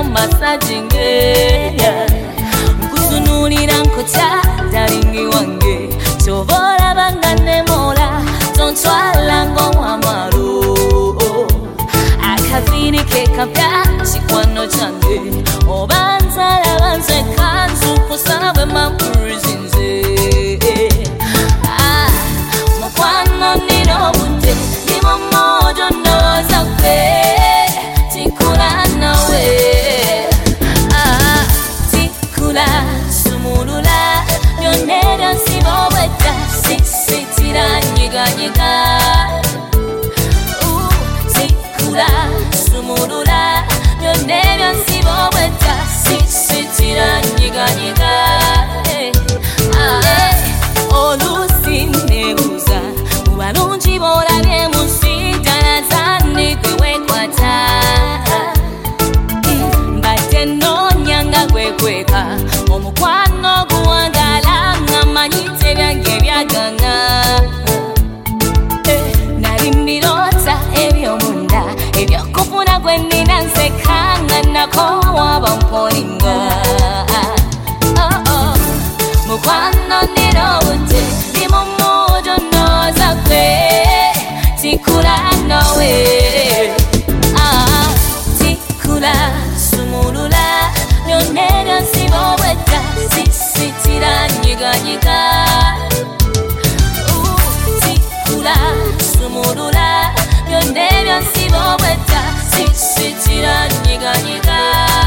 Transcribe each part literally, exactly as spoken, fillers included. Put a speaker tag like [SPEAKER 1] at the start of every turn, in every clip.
[SPEAKER 1] massaging nkutunulira nkotya dalingi wange tobola bangane mola tontwala ng'owamwalo akaviri ke kapya kikwano kyange oba nzala banze kanzu kusabwe mampurizinze mukwano nino budde nimo mojo ndowooza gwe tikula nawe tikula sumulula byonna ebyansiba obwedda sisitira nyiganyiga tikula sumulula byonna ebyansiba obwedda sisitira nyiganyiga oluusi nebuuza mu balungi b'olabye mu nsi ddala zanni gwe weekwata mbadde nnoonya nga gwekweka omukwano oguwangala nga mmanyi tebyange byaganga nali mbiroota ebyomunda ebyokufuna gwe nnina nseka nga nakowaba mpolinga mukwano nina obudde ndi mu mojo ndowooza gwe tikula nawe tikula sumulula byonna ebyansiba obwedda sisitira nyiganyiga tikula sumulula byonna ebyansiba obwedda sisitira nyiganyiga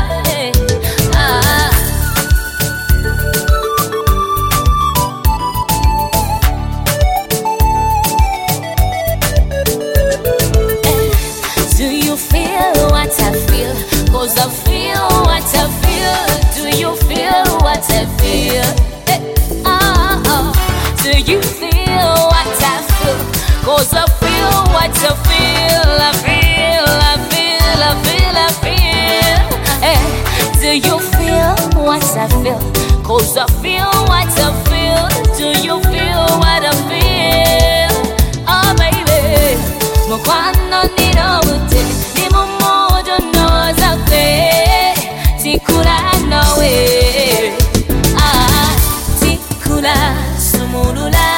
[SPEAKER 1] Cause I feel what I feel. Do you feel what I feel? Hey, oh, oh. Do you feel what I feel? Cause I feel what I feel. I feel, I feel, I feel, I feel. Hey, do you feel what I feel? Cause I feel what I feel. Do you feel what I feel? Oh baby, mukwano nino budde ndi mu mojo ndowooza gwe tikula nawe tikula sumulula